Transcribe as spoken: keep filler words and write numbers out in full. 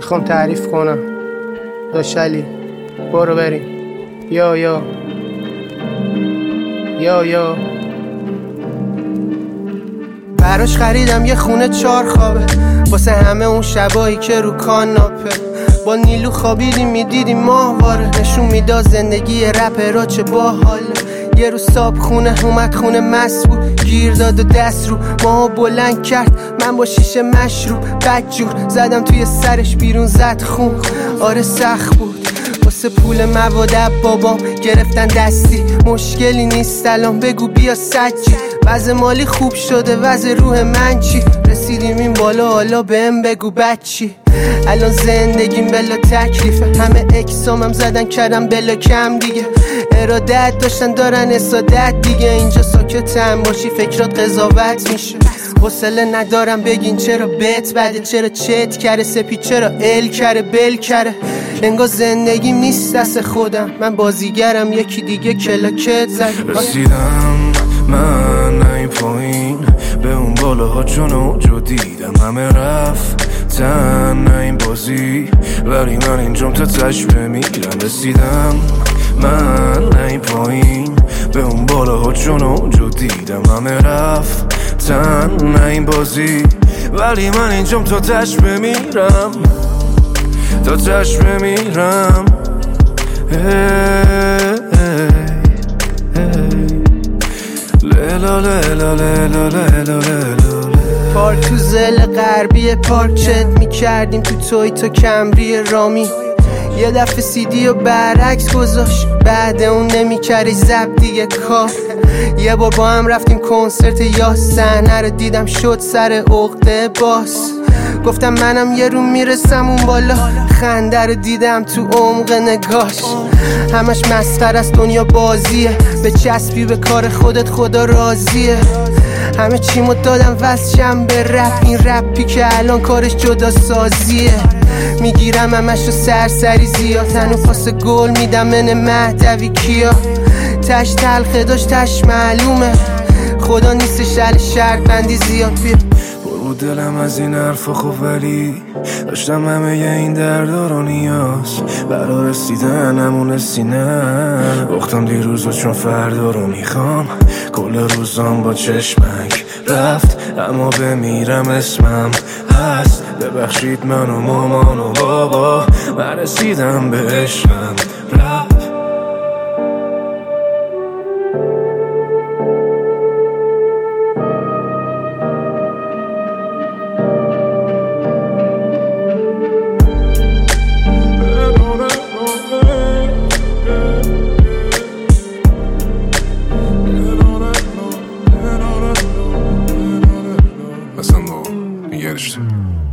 میخوام تعریف کنم. داشلی برو بریم. یا یا یا یا براش خریدم یه خونه چار خوابه، واسه همه اون شبایی که رو کاناپه با نیلو خوابیدیم میدیدیم ماهواره، نشون میداد زندگی رپرها چه باحاله. یه روز صاحب خونه اومد خونه مست بود، گیر داد و دست رو ماها بلند کرد، من با شیشه مشروب بدجور زدم توی سرش، بیرون زد خون. آره سخت بود واسه پول مواد بابام گرفتن دستی، مشکلی نیست الان بگو بیا سجی. وضع مالی خوب شده وضع روح من چی؟ رسیدیم این بالا حالا بهم بگو بچی. الان زندگیم بلا تکلیفه، همه اکسامم زدن کردم بلا کم دیگه، ارادت داشتن دارن اسادت دیگه. اینجا ساکتم باشی فکرات قضاوت میشه، حوصله ندارم بگین چرا بت بده، چرا چت کره سپید، چرا ال کره بل کره. انگار زندگیم نیست دست خودم، من بازیگرم یکی دیگه کلاکت زد. رسیدم من این پایین به اون بالاها چون اونجا دیدم همه رفتن نه این بازی، ولی من اینجام تا تش بمیرم. رسیدم من این پایین به اون بالاها چون اونجا دیدم همه رفتن نه این بازی، ولی من اینجام تا تش بمیرم، تا تش بمیرم. لیلا لیلا لیلا لیلا لیلا پارک تو زل غربی پارک چت میکردیم تو توی تا کمری رامی، یه دفعه سیدی و برعکس گذاشت، بعد اون نمیکردش زب دیگه کار. یه بار با هم رفتیم کنسرت یا صحنه رو دیدم شد سر عقده باس، گفتم منم یه رو میرسم اون بالا، خنده رو دیدم تو عمق نگاش. همش مسخره است دنیا بازیه، به چسبی به کار خودت خدا راضیه. همه چیمو دادم وزشم به رپ، این رپی که الان کارش جدا سازیه. میگیرم همشو سرسری زیاد، تنو پاس گل میدم من مهدوی کیا. تش تلخه داشت تش معلومه، خدا نیستش علی شرط بندی زیاد. بیا برو دلم از این حرفا خب، ولی داشتم همه این دردا رو نیاز برا رسیدن همون سینه. وقتم دیروز و چون فردا رو میخوام، کل روزام با چشمک رفت اما بمیرم اسمم هست. ببخشید من و مامان و بابا، من رسیدم به عشقم رفت. Sen de o. Bir gelişti.